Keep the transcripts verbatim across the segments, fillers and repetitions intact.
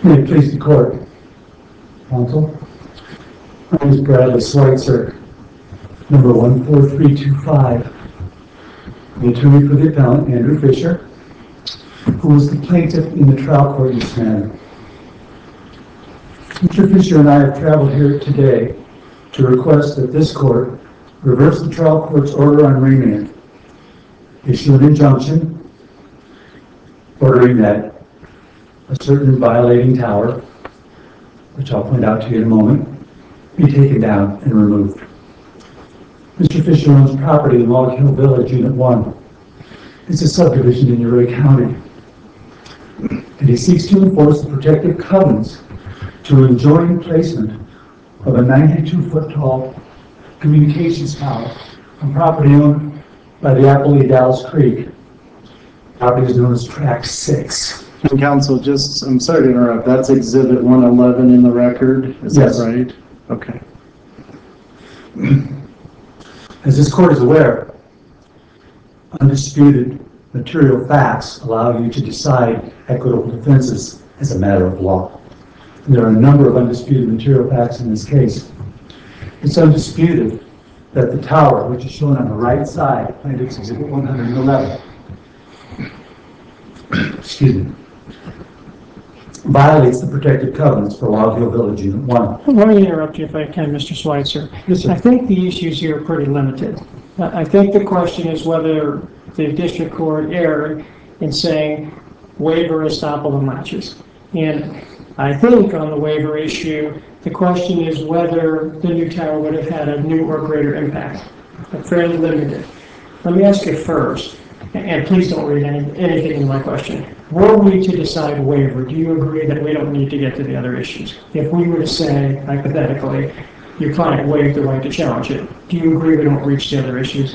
May it please the court. Counsel. My name is Bradley Schweitzer, number one four three two five. The attorney for the appellant, Andrew Fisher, who was the plaintiff in the trial court in this matter. Mister Fisher and I have traveled here today to request that this court reverse the trial court's order on remand, issue an injunction ordering that a certain violating tower, which I'll point out to you in a moment, be taken down and removed. Mister Fisher owns property in Log Hill Village, Unit one. It's a subdivision in Uray County. And he seeks to enforce the protective covenants to enjoin placement of a ninety-two foot tall communications tower on property owned by the Appalachia Dalles Creek. Property is known as Track six. And counsel, just, I'm sorry to interrupt, that's exhibit one eleven in the record, is Yes. that right? Okay. As this court is aware, undisputed material facts allow you to decide equitable defenses as a matter of law. And there are a number of undisputed material facts in this case. It's undisputed that the tower, which is shown on the right side, Plaintiff's Exhibit one eleven, excuse me, violates the protective covenants for Log Hill Village Unit one. Let me interrupt you if I can, Mister Schweitzer. Yes, sir. I think the issues here are pretty limited. I think the question is whether the district court erred in saying waiver, estoppel, and latches. And I think on the waiver issue, the question is whether the new tower would have had a new or greater impact. But fairly limited. Let me ask you first, and please don't read any, anything in my question. Were we to decide waiver, do you agree that we don't need to get to the other issues? If we were to say, hypothetically, your client waived the right to challenge it, do you agree we don't reach the other issues?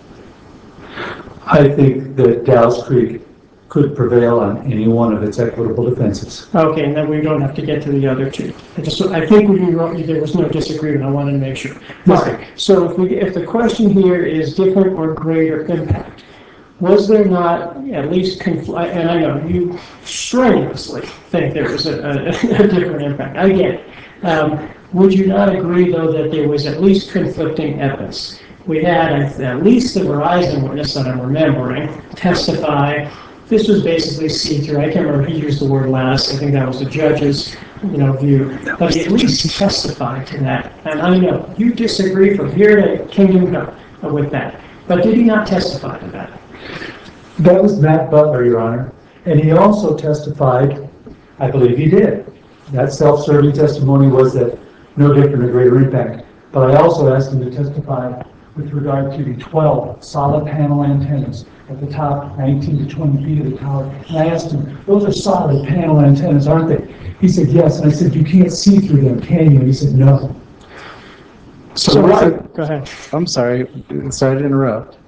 I think that Dalles Creek could prevail on any one of its equitable defenses. Okay, and then we don't have to get to the other two. I just, I think we, there was no disagreement. I wanted to make sure. Yes, All right. So if we, if the question here is different or greater impact, was there not at least, confl- and I know you strenuously think there was a, a, a different impact. I get it. Um, would you not agree, though, that there was at least conflicting evidence? We had at least the Verizon witness that I'm remembering testify. This was basically see-through. I can't remember if he used the word last. I think that was the judge's, you know, view. But he at least testified to that. And I know you disagree from here to Kingdom Come with that. But did he not testify to that? That was Matt Butler, Your Honor. And he also testified, I believe he did. That self-serving testimony was that no different or greater impact. But I also asked him to testify with regard to the twelve solid panel antennas at the top, nineteen to twenty feet of the tower. And I asked him, those are solid panel antennas, aren't they? He said, yes. And I said, you can't see through them, can you? And he said, no. So, So what, what, go ahead. I'm sorry, sorry to interrupt.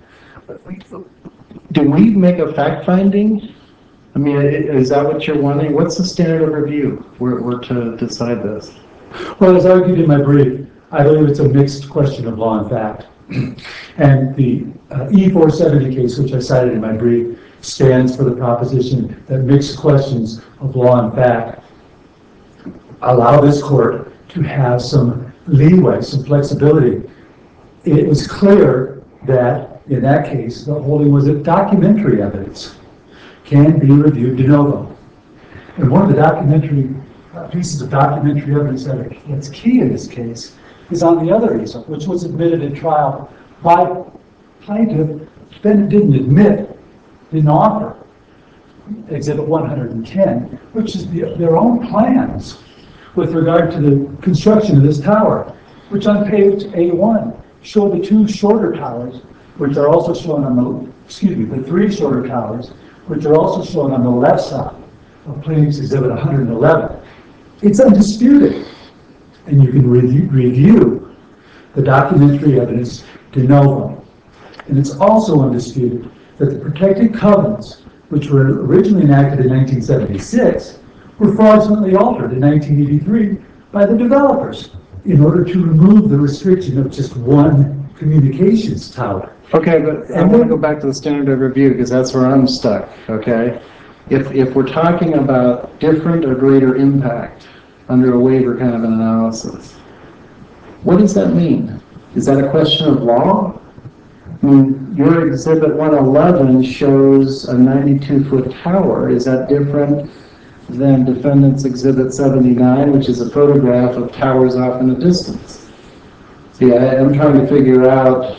Do we make a fact finding? I mean, is that what you're wanting? What's the standard of review if we're, we're to decide this? Well, as argued in my brief, I believe it's a mixed question of law and fact. And the uh, E four seventy case, which I cited in my brief, stands for the proposition that mixed questions of law and fact allow this court to have some leeway, some flexibility. It was clear that in that case, the holding was that documentary evidence can be reviewed de novo. And one of the documentary uh, pieces of documentary evidence that are, that's key in this case is on the other easel, which was admitted at trial by plaintiff. Defendant didn't admit, didn't offer Exhibit one ten, which is the, their own plans with regard to the construction of this tower, which on page A one show the two shorter towers, which are also shown on the, excuse me, the three shorter towers, which are also shown on the left side of Plaintiff's Exhibit one eleven. It's undisputed. And you can re- review the documentary evidence de novo. And it's also undisputed that the protected covenants, which were originally enacted in nineteen seventy-six, were fraudulently altered in nineteen eighty-three by the developers in order to remove the restriction of just one communications tower. Okay, but I want to go back to the standard of review because that's where I'm stuck, okay? if, if we're talking about different or greater impact under a waiver kind of an analysis, what does that mean? Is that a question of law? I mean, your exhibit one eleven shows a ninety-two foot tower. Is that different than defendant's exhibit seventy-nine, which is a photograph of towers off in the distance? See, I, I'm trying to figure out,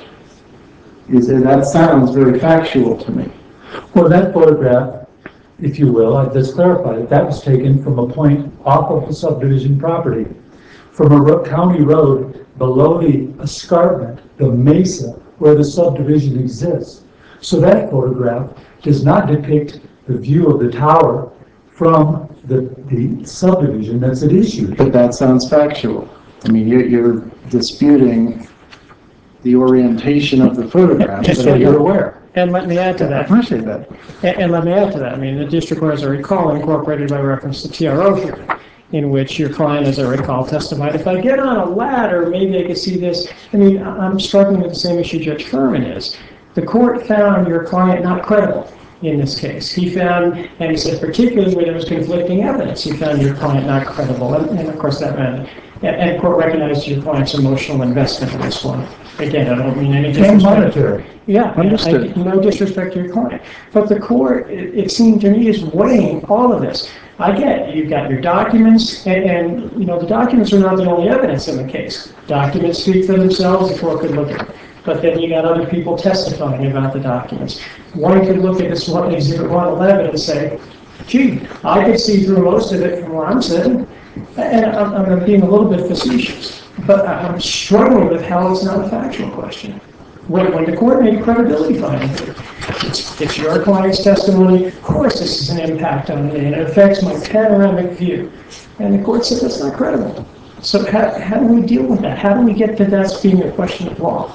is it, that sounds very factual to me. Well, that photograph, if you will, I just clarified it, that was taken from a point off of the subdivision property, from a ro- county road below the escarpment, the mesa, where the subdivision exists. So that photograph does not depict the view of the tower from the, the subdivision that's at issue. But that sounds factual. I mean, you're, you're disputing the orientation of the photograph, Just so so you're you- aware. And let me add to I that. appreciate that. And, and let me add to that. I mean, the district court, as I recall, incorporated by reference to T R O here, in which your client, as I recall, testified, if I get on a ladder, maybe I could see this. I mean, I- I'm struggling with the same issue Judge Furman is. The court found your client not credible in this case. He found, and he said particularly where there was conflicting evidence, he found your client not credible. And, and of course that meant, and, and the court recognized your client's emotional investment in this one. Again, I don't mean any And disrespect. monetary. Yeah, Understood. I- no disrespect to your client. But the court, it, it seemed to me, is weighing all of this. I get it. You've got your documents, and, and, you know, the documents are not the only evidence in the case. Documents speak for themselves, the court could look at it. But then you got other people testifying about the documents. One could look at this one, Exhibit one eleven and say, gee, I could see through most of it from where I'm sitting. And I'm, I'm being a little bit facetious, but I'm struggling with how it's not a factual question. When, when the court made a credibility finding, it's, it's your client's testimony, of course this is an impact on me, and it affects my panoramic view. And the court said that's not credible. So how, how do we deal with that? How do we get to that being a question of law?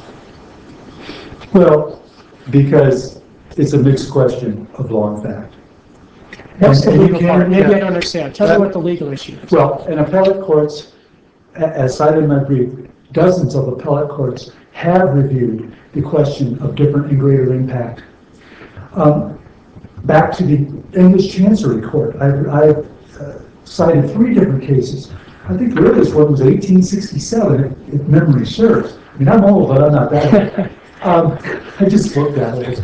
Well, because it's a mixed question of law and fact. What's the And- and you legal can't- part? Maybe I yeah. don't understand. Tell me what the legal issue is. Well, in appellate courts, a- as cited in my brief, dozens of appellate courts have reviewed the question of different and greater impact. Um, back to the English Chancery Court, I, I uh, cited three different cases. I think the earliest one was eighteen sixty-seven, if, if memory serves. I mean, I'm old, but I'm not that old. Um, I just looked at it.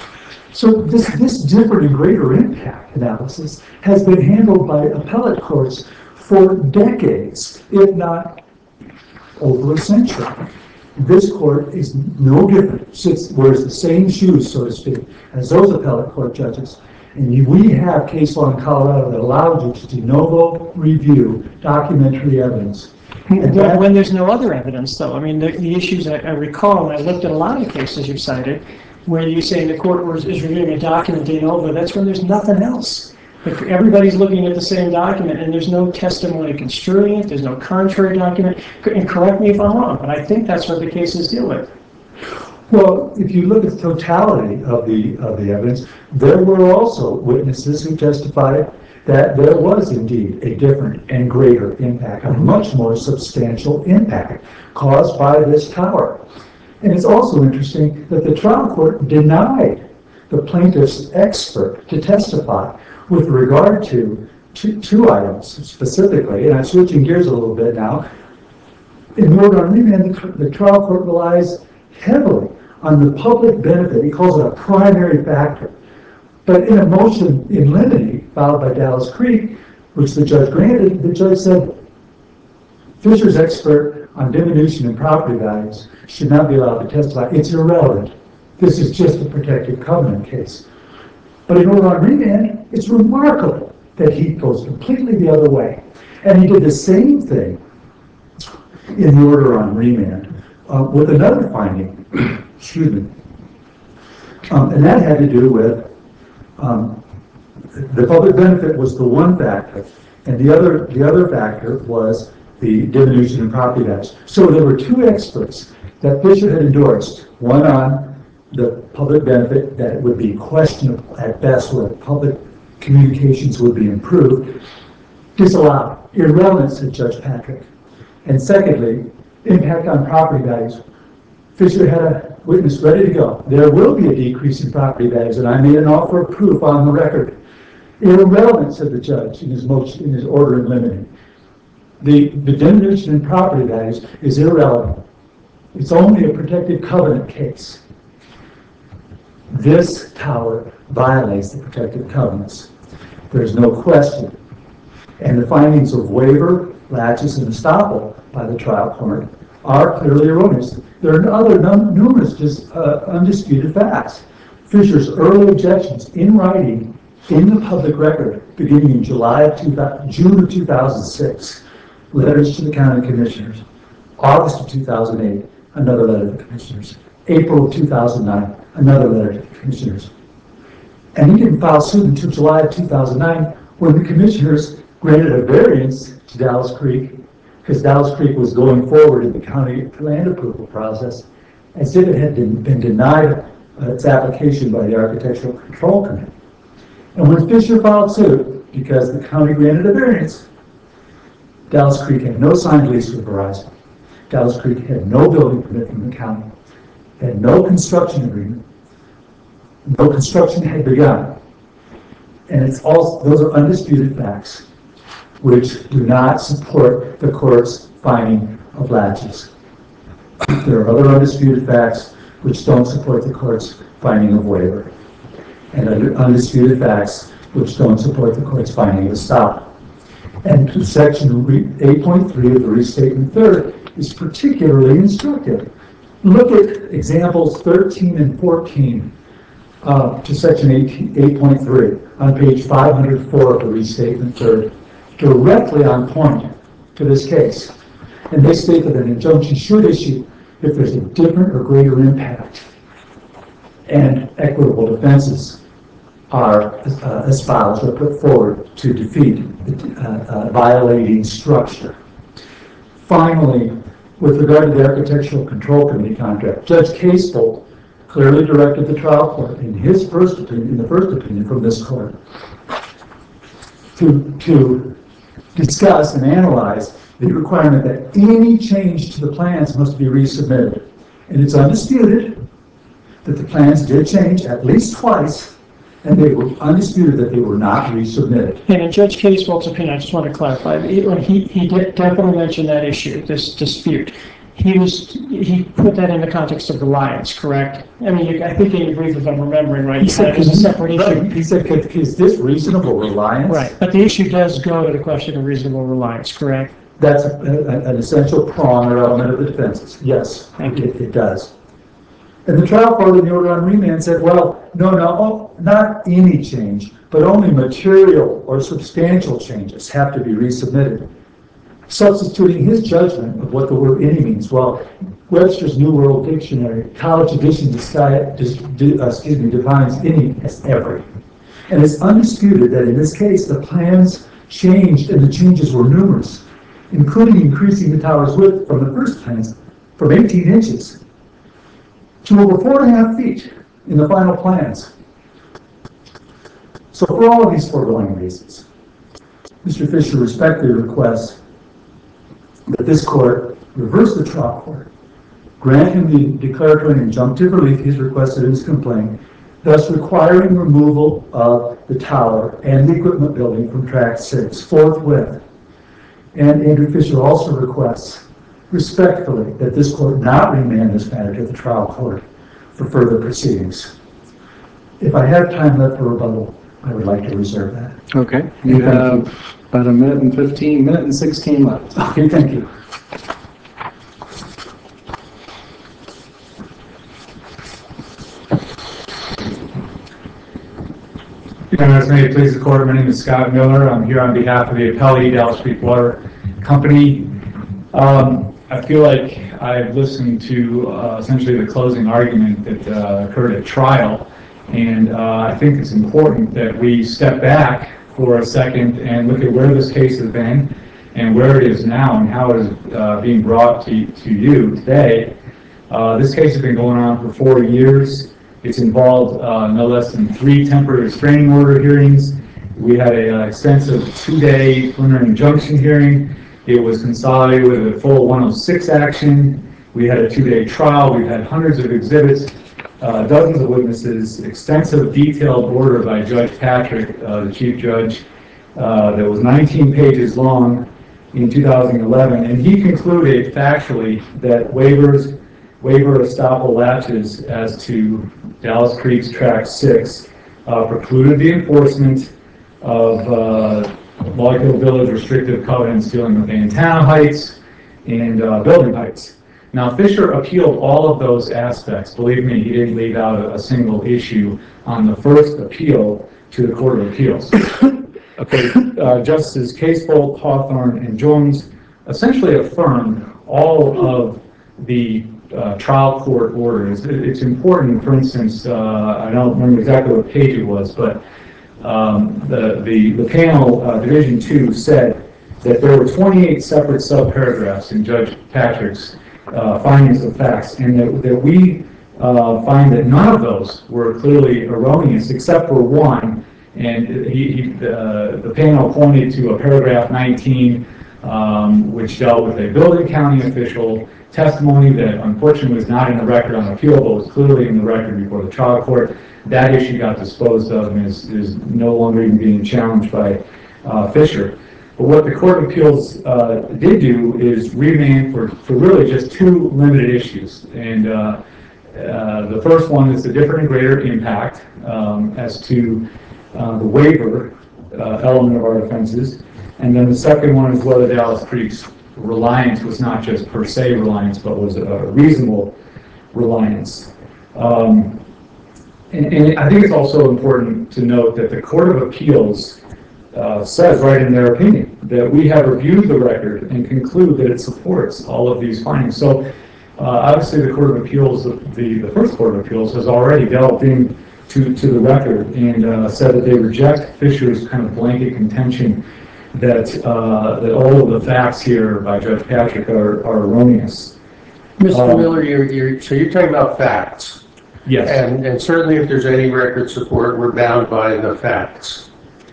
So this, this different and greater impact analysis has been handled by appellate courts for decades, if not over a century. This court is no different, sits, wears the same shoes, so to speak, as those appellate court judges. And you, we have case law in Colorado that allows you to de novo review documentary evidence. And When, that- when there's no other evidence, though, I mean, the, the issues I, I recall, and I looked at a lot of the cases you cited, where you say the court was, is reviewing a document de novo, that's when there's nothing else. If everybody's looking at the same document and there's no testimony construing it, there's no contrary document, and correct me if I'm wrong, but I think that's what the cases deal with. Well, if you look at the totality of the, of the evidence, there were also witnesses who testified that there was indeed a different and greater impact, a much more substantial impact caused by this tower. And it's also interesting that the trial court denied the plaintiff's expert to testify with regard to two, two items specifically, and I'm switching gears a little bit now. In the order on remand, the, the trial court relies heavily on the public benefit. He calls it a primary factor. But in a motion in limine filed by Dallas Creek, which the judge granted, the judge said, Fisher's expert on diminution in property values should not be allowed to testify. It's irrelevant. This is just a protected covenant case. But in order on remand, it's remarkable that he goes completely the other way. And he did the same thing in the order on remand uh, with another finding. Excuse me. Um, and that had to do with um, the public benefit was the one factor, and the other the other factor was the diminution in property values. So there were two experts that Fisher had endorsed, one on the public benefit, that it would be questionable at best whether public communications would be improved, disallowed, irrelevant, said Judge Patrick. And secondly, impact on property values. Fisher had a witness ready to go. There will be a decrease in property values, and I made an offer of proof on the record. Irrelevant, said the judge in his motion, in his order in limine. The, the diminution in property values is irrelevant. It's only a protective covenant case. This tower violates the protective covenants. There's no question. And the findings of waiver, laches, and estoppel by the trial court are clearly erroneous. There are other num numerous just, uh, undisputed facts. Fisher's early objections in writing in the public record beginning in July of two thousand, June of two thousand six, letters to the county commissioners. August of two thousand eight, another letter to the commissioners. April of two thousand nine, another letter to the commissioners. And he didn't file suit until July of two thousand nine when the commissioners granted a variance to Dallas Creek because Dallas Creek was going forward in the county land approval process as if it had been, been denied uh, its application by the Architectural Control Committee. And when Fisher filed suit because the county granted a variance, Dallas Creek had no signed lease with Verizon. Dallas Creek had no building permit from the county, had no construction agreement, no construction had begun. And it's all, those are undisputed facts which do not support the court's finding of laches. There are other undisputed facts which don't support the court's finding of waiver, and undisputed facts which don't support the court's finding of estoppel. And section eight point three of the restatement third is particularly instructive. Look at examples thirteen and fourteen uh, to section eight point three on page five hundred four of the restatement third, directly on point to this case. And they state that an injunction should issue if there's a different or greater impact and equitable defenses are uh, espoused or put forward to defeat the uh, uh, violating structure. Finally, with regard to the Architectural Control Committee contract, Judge Casebolt clearly directed the trial court in his first opinion, in the first opinion from this court, to, to discuss and analyze the requirement that any change to the plans must be resubmitted. And it's undisputed that the plans did change at least twice, and they were undisputed that they were not resubmitted. And in Judge Casebolt's opinion, I just want to clarify, he, he, he did definitely mention that issue, this dispute. He was, he put that in the context of reliance, correct? I mean, you, I think in your brief, if I'm remembering right, He said it was a separate issue. Right. He said, is this reasonable reliance? Right, but the issue does go to the question of reasonable reliance, correct? That's a, a, an essential prong or element of the defenses. Yes, Thank you. it, it does. And the trial court in the order on remand said, well, no, no, not any change, but only material or substantial changes have to be resubmitted. Substituting his judgment of what the word any means. Well, Webster's New World Dictionary, College Edition, excuse me, defines any as every. And it's undisputed that in this case, the plans changed and the changes were numerous, including increasing the tower's width from the first plans from eighteen inches to over four and a half feet in the final plans. So for all of these foregoing reasons, Mister Fisher respectfully requests that this court reverse the trial court, grant him the declaratory and injunctive relief he's requested in his complaint, thus requiring removal of the tower and the equipment building from track six forthwith. And Andrew Fisher also requests respectfully that this court not remand this matter to the trial court for further proceedings. If I have time left for rebuttal, I would like to reserve that. Okay, you have about a minute and fifteen, minute and sixteen left. Okay, thank you. As may it please the court, my name is Scott Miller. I'm here on behalf of the appellee, Dallas Creek Water Company. Um, I feel like I've listened to uh, essentially the closing argument that uh, occurred at trial, and uh, I think it's important that we step back for a second and look at where this case has been and where it is now and how it is uh, being brought to, to you today. Uh, this case has been going on for four years. It's involved uh, no less than three temporary restraining order hearings. We had an uh, extensive two-day preliminary injunction hearing. It was consolidated with a full one oh six action. We had a two-day trial. We've had hundreds of exhibits. uh, dozens of witnesses, extensive detailed order by Judge Patrick, uh, the chief judge, uh, that was nineteen pages long in two thousand eleven, and he concluded factually that waivers, waiver estoppel latches as to Dallas Creek's Track six uh, precluded the enforcement of uh, Molecule Village restrictive covenants dealing with antenna heights and uh, building heights. Now, Fisher appealed all of those aspects. Believe me, he didn't leave out a, a single issue on the first appeal to the Court of Appeals. Okay, uh, Justices Casebolt, Hawthorne, and Jones essentially affirmed all of the uh, trial court orders. It, it's important, for instance, uh, I don't remember exactly what page it was, but um, the, the, the panel, uh, Division two, said that there were twenty-eight separate subparagraphs in Judge Patrick's uh, findings of facts, and that, that we uh, find that none of those were clearly erroneous except for one. And he, he, uh, the panel pointed to a paragraph nineteen, um, which dealt with a building county official testimony that unfortunately was not in the record on appeal, but was clearly in the record before the trial court. That issue got disposed of and is, is no longer even being challenged by uh, Fisher. But what the Court of Appeals uh, did do is remand for, for really just two limited issues. And uh, uh, the first one is the different and greater impact um, as to uh, the waiver uh, element of our defenses. And then the second one is whether Dallas Creek's reliance was not just per se reliance, but was a reasonable reliance. Um, and, and I think it's also important to note that the Court of Appeals uh, says right in their opinion that we have reviewed the record and conclude that it supports all of these findings. So uh, obviously the Court of Appeals, the, the first Court of Appeals has already delved in to, to the record and uh, said that they reject Fisher's kind of blanket contention that uh, that all of the facts here by Judge Patrick are, are erroneous. Mister Um, Miller, you're, you're, so you're talking about facts. Yes. And, and certainly if there's any record support, we're bound by the facts.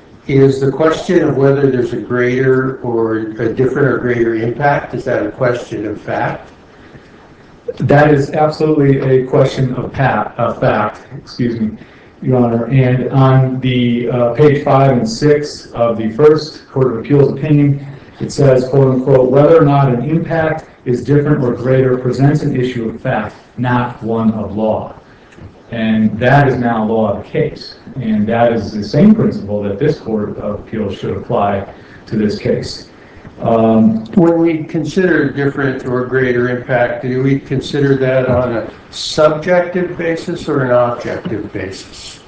Is the question of whether there's a greater or a different or greater impact, is that a question of fact? That is absolutely a question of pat, uh, fact, excuse me, Your Honor. And on the uh, page five and six of the first Court of Appeals opinion, it says, quote unquote, whether or not an impact is different or greater presents an issue of fact, not one of law. And that is now law of the case. And that is the same principle that this Court of Appeals should apply to this case. Um, When we consider different or greater impact, do we consider that on a subjective basis or an objective basis?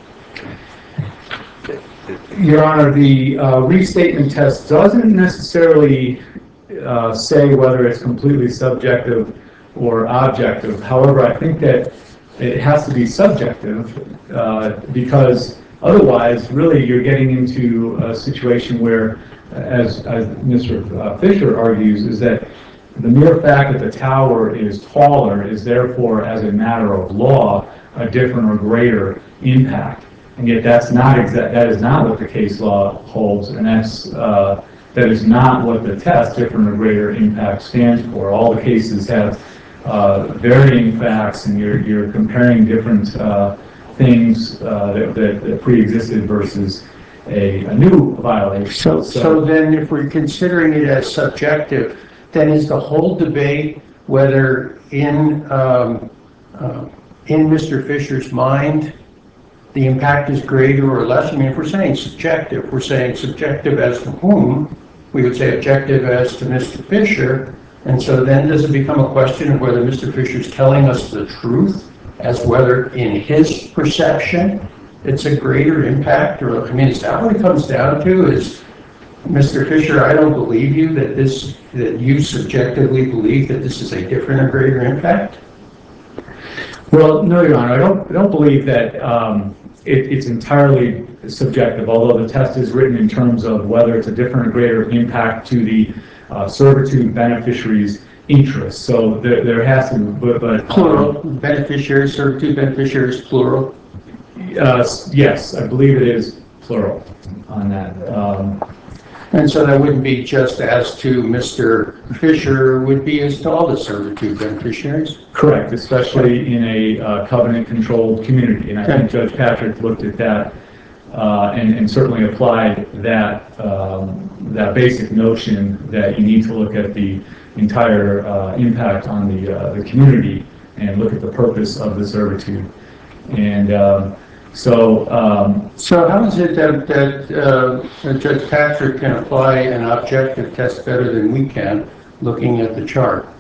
Your Honor, the uh, restatement test doesn't necessarily uh, say whether it's completely subjective or objective. However, I think that it has to be subjective uh, because otherwise, really, you're getting into a situation where, as, as Mister Fisher argues, is that the mere fact that the tower is taller is therefore, as a matter of law, a different or greater impact. And yet that's not exact, that is not what the case law holds, and that's, uh, that is not what the test, different or greater impact, stands for. All the cases have uh, varying facts, and you're, you're comparing different uh, things uh, that, that, that pre-existed versus a, a new violation. So, so then if we're considering it as subjective, then is the whole debate whether in, um, uh, in Mister Fisher's mind, the impact is greater or less? I mean, if we're saying subjective, we're saying subjective as to whom, we would say objective as to Mister Fisher. And so then does it become a question of whether Mister Fisher's telling us the truth as whether in his perception it's a greater impact? Or, I mean, is that what it comes down to? Is Mister Fisher, I don't believe you that this, that you subjectively believe that this is a different or greater impact? Well, no, Your Honor, I don't, I don't believe that um, it, it's entirely subjective, although the test is written in terms of whether it's a different or greater impact to the uh, servitude beneficiary's interest. So there, there has to be, but, but Plural, beneficiaries, servitude beneficiaries, plural. Uh, yes, I believe it is plural on that. Um, And so that wouldn't be just as to Mister Fisher, it would be as to all the servitude beneficiaries? Correct, especially in a uh, covenant-controlled community. And I think Judge Patrick looked at that uh, and, and certainly applied that, um, that basic notion that you need to look at the entire uh, impact on the, uh, the community and look at the purpose of the servitude. And um, so... Um, so how is it that, that uh, Judge Patrick can apply an objective test better than we can, looking at the chart?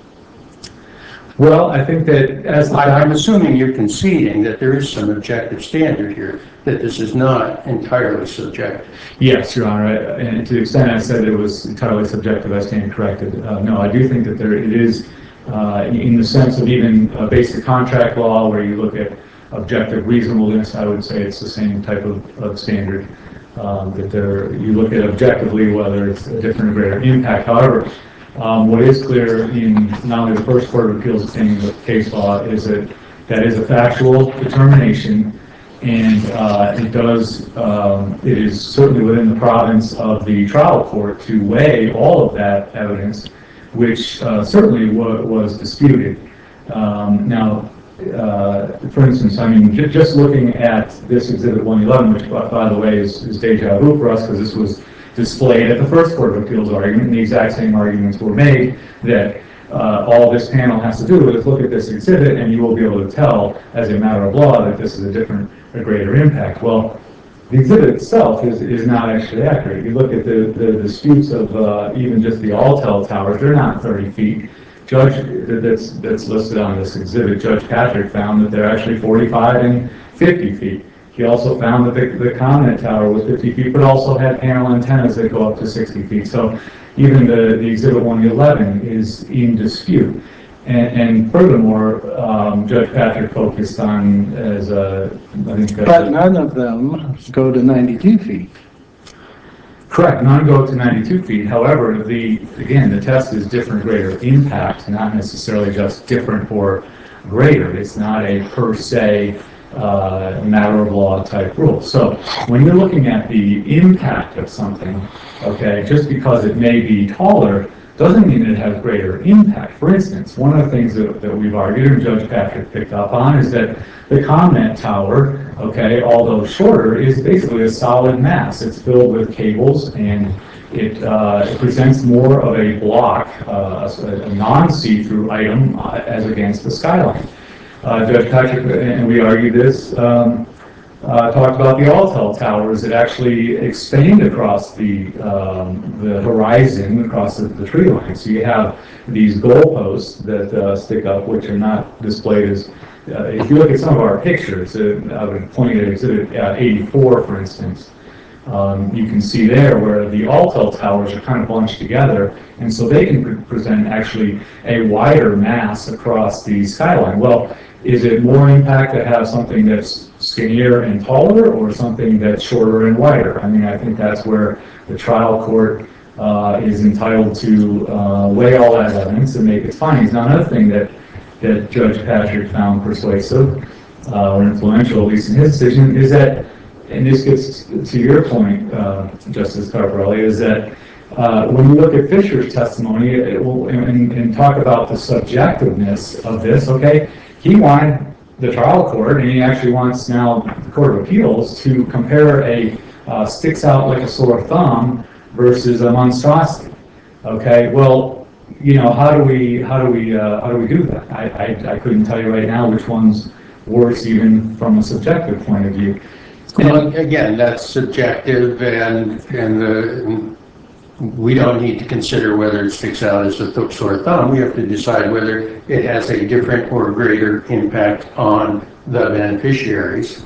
Well, I think that as the I, I'm assuming you're conceding that there is some objective standard here, that this is not entirely subjective. Yes, Your Honor, I, and to the extent I said it was entirely subjective, I stand corrected. Uh, no, I do think that there it is, uh, in, in the sense of even a basic contract law where you look at objective reasonableness, I would say it's the same type of, of standard. Um, that there, you look at objectively whether it's a different or greater impact. However, Um, what is clear in not only the First Court of Appeals opinion but case law is that that is a factual determination, and uh, it does um, it is certainly within the province of the trial court to weigh all of that evidence, which uh, certainly wa was disputed. Um, now, uh, for instance, I mean, j just looking at this Exhibit one eleven, which by the way is, is deja vu for us because this was displayed at the First Court of Appeals argument, and the exact same arguments were made that uh, all this panel has to do is look at this exhibit and you will be able to tell as a matter of law that this is a different or greater impact. Well, the exhibit itself is, is not actually accurate. You look at the, the disputes of uh, even just the Altel towers, they're not thirty feet. Judge, that's, that's listed on this exhibit, Judge Patrick found that they're actually forty-five and fifty feet. He also found that the, the Connet Tower was fifty feet, but also had panel antennas that go up to sixty feet. So even the, the Exhibit one eleven is in dispute. And, and furthermore, um, Judge Patrick focused on, as a, I think... But none of them go to ninety-two feet. Correct, none go to ninety-two feet. However, the again, the test is different, greater impact, not necessarily just different or greater. It's not a per se Uh, matter of law type rule. So when you're looking at the impact of something, okay, just because it may be taller doesn't mean it has greater impact. For instance, one of the things that, that we've argued and Judge Patrick picked up on is that the Connet Tower, okay, although shorter, is basically a solid mass. It's filled with cables and it, uh, it presents more of a block, uh, a, a non-see-through item uh, as against the skyline. Uh, Judge Patrick, and we argued this, um, uh, talked about the Altel towers that actually expand across the, um, the horizon, across the, the tree line. So you have these goalposts that uh, stick up, which are not displayed as, uh, if you look at some of our pictures, uh, I would point at Exhibit uh, eighty-four, for instance. Um, you can see there where the Altel towers are kind of bunched together, and so they can pre present actually a wider mass across the skyline. Well, is it more impact to have something that's skinnier and taller or something that's shorter and wider? I mean, I think that's where the trial court uh, is entitled to uh, weigh all that evidence and make its findings. Now, another thing that, that Judge Patrick found persuasive uh, or influential, at least in his decision, is that, and this gets to your point, uh, Justice Carparelli, is that uh, when you look at Fisher's testimony it will, and, and talk about the subjectiveness of this, okay, he wanted the trial court, and he actually wants now the Court of Appeals to compare a uh, sticks out like a sore thumb versus a monstrosity. Okay, well, you know, how do we how do we uh, how do we do that? I, I I couldn't tell you right now which one's worse, even from a subjective point of view. Well, again, that's subjective, and and the. We don't need to consider whether it sticks out as a sore thumb. We have to decide whether it has a different or greater impact on the beneficiaries.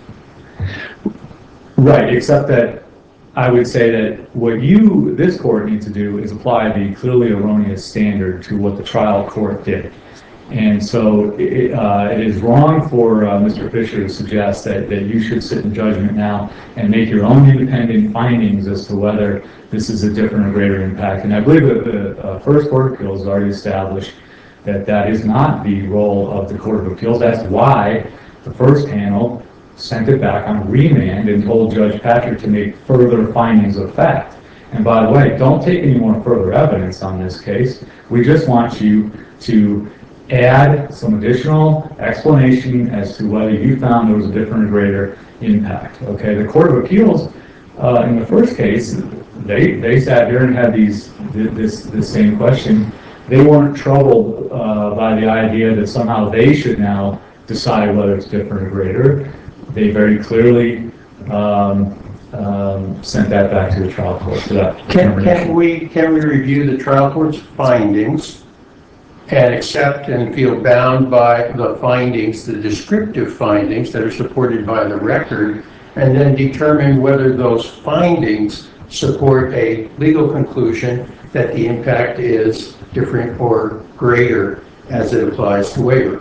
Right, except that I would say that what you, this court, needs to do is apply the clearly erroneous standard to what the trial court did. And so it, uh, it is wrong for uh, Mister Fisher to suggest that, that you should sit in judgment now and make your own independent findings as to whether this is a different or greater impact. And I believe that the uh, First Court of Appeals has already established that that is not the role of the Court of Appeals. That's why the first panel sent it back on remand and told Judge Patrick to make further findings of fact. And by the way, don't take any more further evidence on this case. We just want you to add some additional explanation as to whether you found there was a different or greater impact. Okay, the Court of Appeals, uh, in the first case, they, they sat here and had these, this, this same question. They weren't troubled uh, by the idea that somehow they should now decide whether it's different or greater. They very clearly um, um, sent that back to the trial court for that Can, determination. can we, can we review the trial court's findings and accept and feel bound by the findings, the descriptive findings that are supported by the record, and then determine whether those findings support a legal conclusion that the impact is different or greater as it applies to waiver?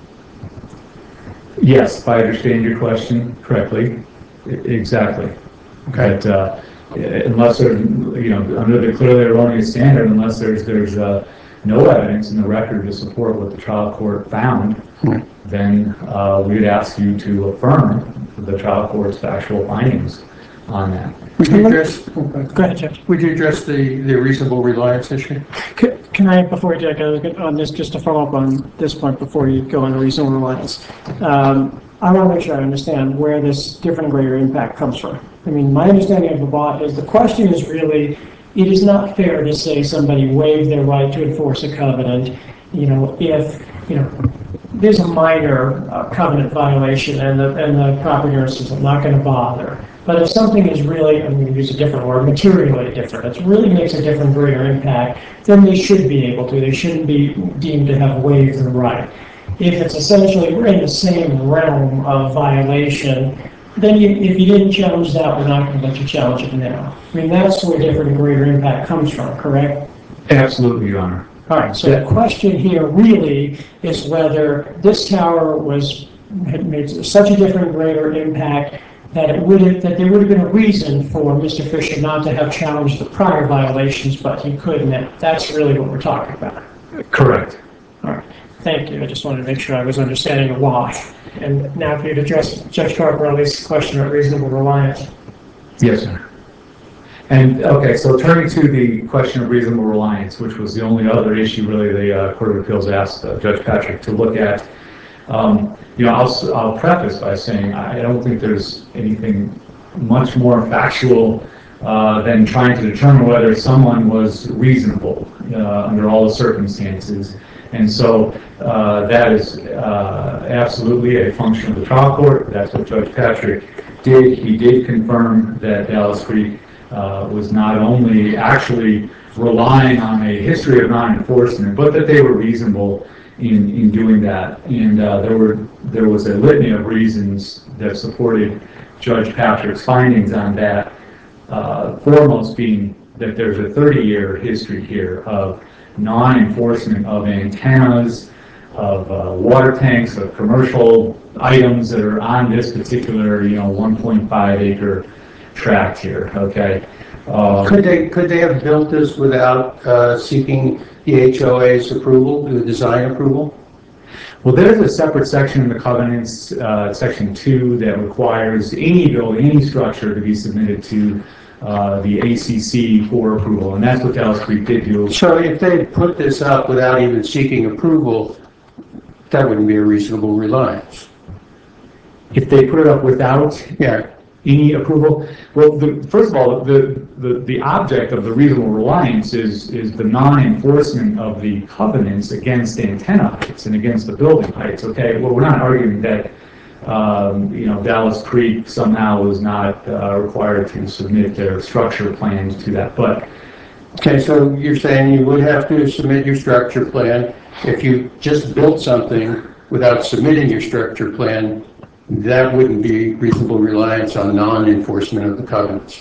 Yes, if I understand your question correctly, I- exactly. Okay. But uh, unless there's, you know, under the clearly erroneous standard, unless there's there's uh, no evidence in the record to support what the trial court found, Hmm. then uh, we would ask you to affirm the trial court's factual findings on that. Would you address, Go ahead, Jeff. would you address the, the reasonable reliance issue? C- Can I, before you go on this, just to follow up on this point before you go on to reasonable reliance, um, I want to make sure I understand where this different and greater impact comes from. I mean, my understanding of the law is the question is really, it is not fair to say somebody waived their right to enforce a covenant, you know, if, you know, there's a minor uh, covenant violation and the, and the property owner says, I'm not going to bother. But if something is really, I'm going to use a different word, materially different, it really makes a different, greater impact, then they should be able to. They shouldn't be deemed to have waived the right. If it's essentially, we're in the same realm of violation, then you, if you didn't challenge that, we're not going to let you challenge it now. I mean, that's where different and greater impact comes from, correct? Absolutely, Your Honor. All right, so the question here really is whether this tower was, had made such a different, greater impact that it would have, that there would have been a reason for Mister Fisher not to have challenged the prior violations, but he could now. That's really what we're talking about. Correct. All right, thank you. I just wanted to make sure I was understanding the law. And now if you'd address Judge Carparelli's question about reasonable reliance. Yes, sir. And, okay, so turning to the question of reasonable reliance, which was the only other issue really the uh, Court of Appeals asked uh, Judge Patrick to look at, um, you know, I'll, I'll preface by saying I don't think there's anything much more factual uh, than trying to determine whether someone was reasonable uh, under all the circumstances. And so uh, that is uh, absolutely a function of the trial court. That's what Judge Patrick did. He did confirm that Dallas Creek uh, was not only actually relying on a history of non-enforcement, but that they were reasonable in, in doing that. And uh, there were there was a litany of reasons that supported Judge Patrick's findings on that, uh, foremost being that there's a thirty-year history here of non-enforcement of antennas, of uh, water tanks, of commercial items that are on this particular, you know, one point five acre tract here, okay? Um, Could they, could they have built this without uh, seeking the H O A's approval, the design approval? Well, there's a separate section in the covenants, uh, section two, that requires any building, any structure to be submitted to uh, the A C C for approval, and that's what Dallas Creek did do. So if they had put this up without even seeking approval, that wouldn't be a reasonable reliance. If they put it up without Yeah, any approval, well, the, first of all, the, the, the object of the reasonable reliance is, is the non-enforcement of the covenants against antenna heights and against the building heights, okay? Well, we're not arguing that, um, you know, Dallas Creek somehow was not uh, required to submit their structure plans to that, but okay, so you're saying you would have to submit your structure plan. If you just built something without submitting your structure plan, that wouldn't be reasonable reliance on non-enforcement of the covenants.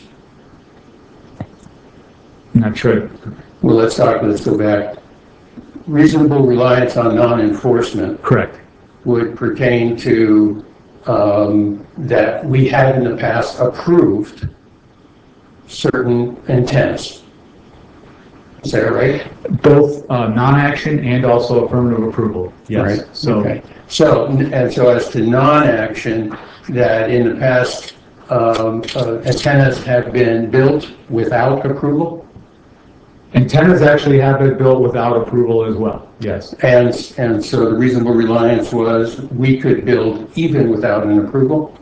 I'm not sure. Well, let's talk, let's go back. Reasonable reliance on non-enforcement Correct. would pertain to um, that we had in the past approved certain intents. Is that right? Both uh, non-action and also affirmative approval, yes. Right. So, Okay. So, and so as to non-action, that in the past um, uh, antennas have been built without approval? Antennas actually have been built without approval as well, yes. And, and so the reasonable reliance was we could build even without an approval?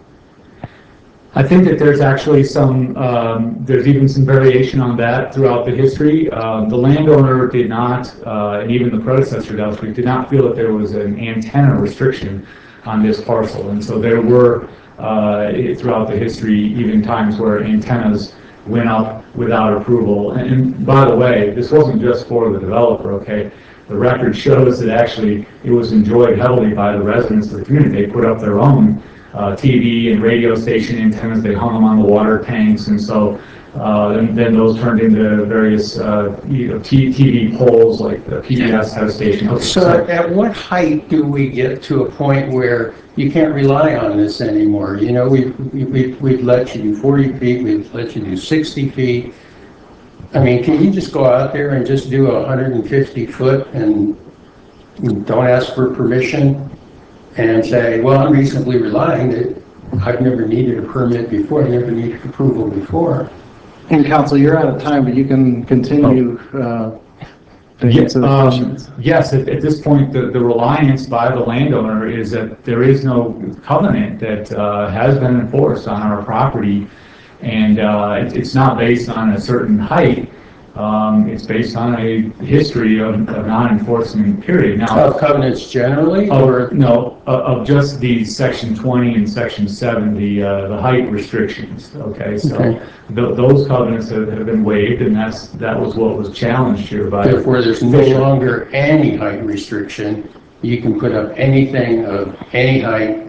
I think that there's actually some, um, there's even some variation on that throughout the history. Um, the landowner did not, uh, and even the predecessor, Dell Street, did not feel that there was an antenna restriction on this parcel. And so there were, uh, throughout the history, even times where antennas went up without approval. And, and by the way, this wasn't just for the developer, okay? The record shows that actually it was enjoyed heavily by the residents of the community. They put up their own Uh, T V and radio station antennas. They hung them on the water tanks, and so uh, and then those turned into various uh, you know, T V poles, like the P B S had a station. Okay, So at what height do we get to a point where you can't rely on this anymore? You know, we've, we've, we've let you do forty feet, we've let you do sixty feet. I mean, can you just go out there and just do a one hundred fifty foot and don't ask for permission? And say, well, I'm reasonably relying that I've never needed a permit before, I never needed approval before. And counsel, you're out of time, but you can continue uh, to answer the um, questions. yes, at, at this point, the, the reliance by the landowner is that there is no covenant that uh, has been enforced on our property, and uh, it, it's not based on a certain height. Um, it's based on a history of, of non-enforcement period. Now, Of covenants generally, or or? no, of, of just the section twenty and section seven, the uh, the height restrictions. Okay, so Okay. th those covenants have, have been waived, and that's that was what was challenged here by. Therefore, there's no Fisher. longer any height restriction. You can put up anything of any height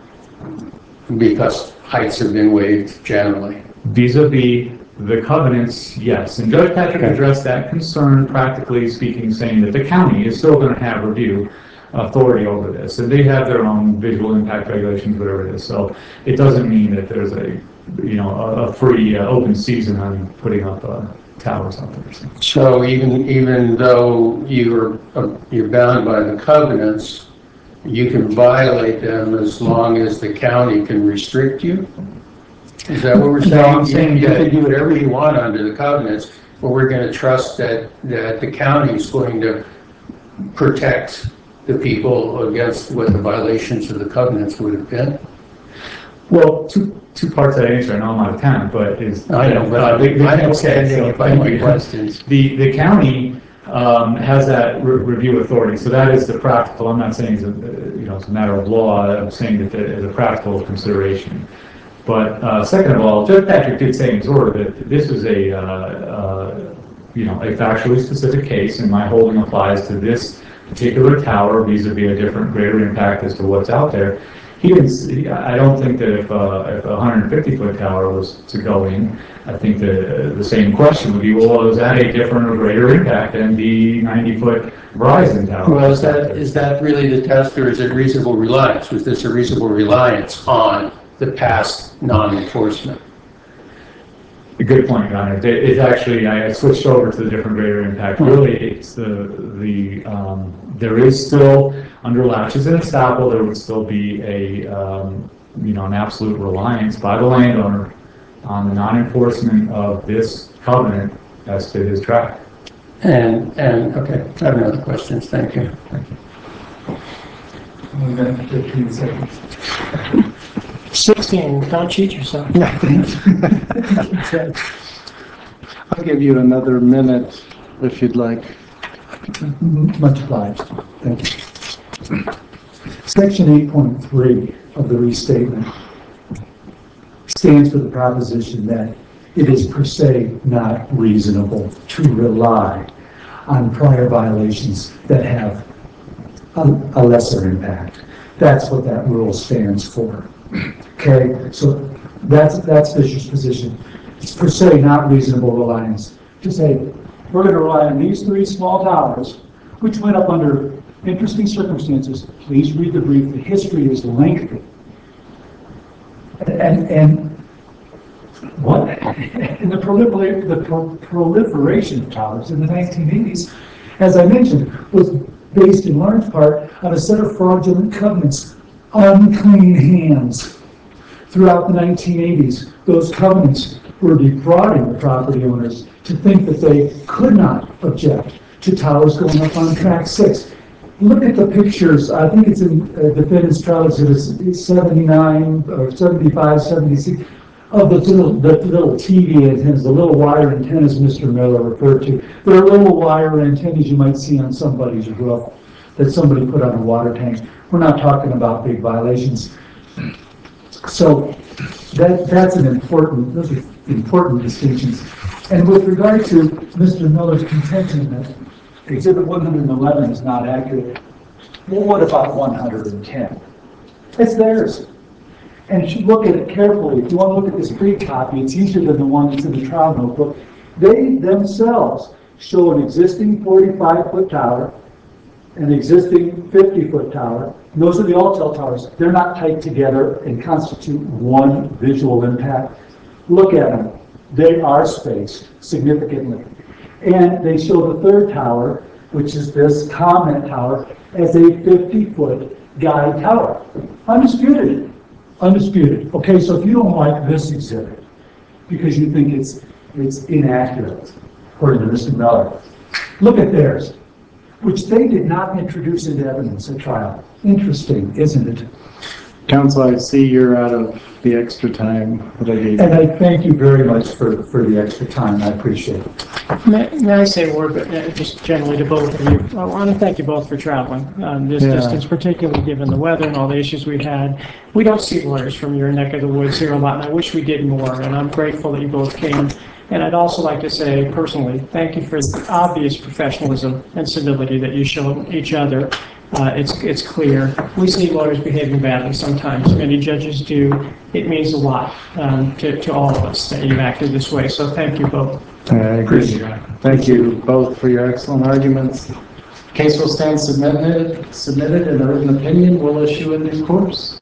because heights have been waived generally. Vis-a-vis the covenants, yes. And Judge Patrick addressed that concern, practically speaking, saying that the county is still going to have review authority over this. And they have their own visual impact regulations, whatever it is. So it doesn't mean that there's a, you know, a, a free uh, open season on putting up uh, towers out there. So. So even, even though you're, uh, you're bound by the covenants, you can violate them as long as the county can restrict you? Is that what we're saying? No, I'm saying you, you that- can do whatever you want under the covenants, but we're going to trust that, that the county is going to protect the people against what the violations of the covenants would have been? Well, two two parts of that answer. I know I'm out of time, but is I know, but uh, the, the, I'm okay, standing so by thank my you. questions. The the county um, has that re review authority, so that is the practical. I'm not saying it's a, you know it's a matter of law. I'm saying that it's a practical consideration. But uh, second of all, Judge Patrick did say in his order that this is a uh, uh, you know a factually specific case, and my holding applies to this particular tower vis-a-vis a different greater impact as to what's out there. He didn't see, I don't think that if, uh, if a one hundred fifty foot tower was to go in, I think the, the same question would be, well, is that a different or greater impact than the ninety foot Verizon tower? Well, is that, is that really the test, or is it reasonable reliance? Was this a reasonable reliance on the past non-enforcement? A good point, Your Honor. It- It's actually, I switched over to the different greater impact. Really, it's the, the, um, there is still, under latches and estoppel, there would still be a, um, you know, an absolute reliance by the landowner on the non-enforcement of this covenant as to his tract. And, and, okay, I have no other questions, thank you. fifteen seconds. sixteen, don't cheat yourself. I'll give you another minute if you'd like. Much obliged. Thank you. Section eight point three of the restatement stands for the proposition that it is per se not reasonable to rely on prior violations that have a, a lesser impact. That's what that rule stands for. Okay, so that's that's Fisher's position. It's per se not reasonable reliance to say we're going to rely on these three small towers, which went up under interesting circumstances. Please read the brief. The history is lengthy. And, and, and what? And the, prolifer the pro proliferation of towers in the nineteen eighties, as I mentioned, was based in large part on a set of fraudulent covenants, unclean hands, throughout the nineteen eighties, those covenants were defrauding the property owners to think that they could not object to towers going up on track six. Look at the pictures, I think it's in uh, defendant's trial exhibit seventy-nine or seventy-five, seventy-six, of the little, the little T V antennas, the little wire antennas Mister Miller referred to. They're little wire antennas you might see on somebody's roof that somebody put on a water tank. We're not talking about big violations. So that that's an important, those are important distinctions. And with regard to Mister Miller's contention that Exhibit one hundred eleven is not accurate, well, what about one hundred ten? It's theirs. And you should look at it carefully. If you want to look at this free copy, it's easier than the one that's in the trial notebook. They themselves show an existing forty-five foot tower, an existing fifty foot tower. And those are the Altel towers. They're not tight together and constitute one visual impact. Look at them. They are spaced significantly. And they show the third tower, which is this comment tower, as a fifty foot guide tower. Undisputed. Undisputed. Okay, so if you don't like this exhibit because you think it's it's inaccurate, according to Mister Miller, look at theirs, which they did not introduce into evidence at trial. Interesting, isn't it? Counsel, I see you're out of the extra time that I gave you. And I thank you very much for, for the extra time. I appreciate it. May, may I say a word, but uh, just generally to both of you? I want to thank you both for traveling um, this Yeah. distance, particularly given the weather and all the issues we've had. We don't see lawyers from your neck of the woods here a lot, and I wish we did more, and I'm grateful that you both came. And I'd also like to say personally, thank you for the obvious professionalism and civility that you show each other. Uh, it's it's clear. We see lawyers behaving badly sometimes. Many judges do. It means a lot um, to, to all of us that you've acted this way. So thank you both. I agree. Thank you both for your excellent arguments. Case will stand submitted, submitted and a written opinion will issue in due course.